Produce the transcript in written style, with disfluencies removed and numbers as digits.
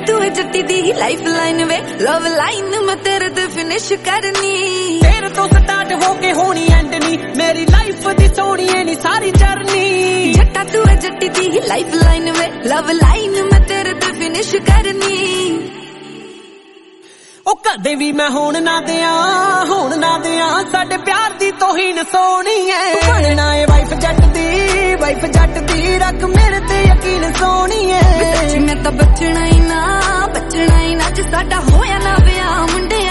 तू है जट्टी दी लाइफ लाइन वे लव लाइन मैं तेरे ते फिनिश करनी तेरे तो स्टार्ट होके होनी एंड नी मेरी लाइफ दी सोनी है नी सारी जर्नी जट्टा तू है जट्टी दी लाइफ लाइन वे लव लाइन मैं तेरे ते फिनिश करनी ओ कदे भी मैं होण ना दियां साडे प्यार दी तोहीन सोनी है बनना है वाइफ जट दी रख मेरे ते यकीन सोनी है सच्ची मैं तां बचना ही ना जे साडा होया ना विआह मुंडे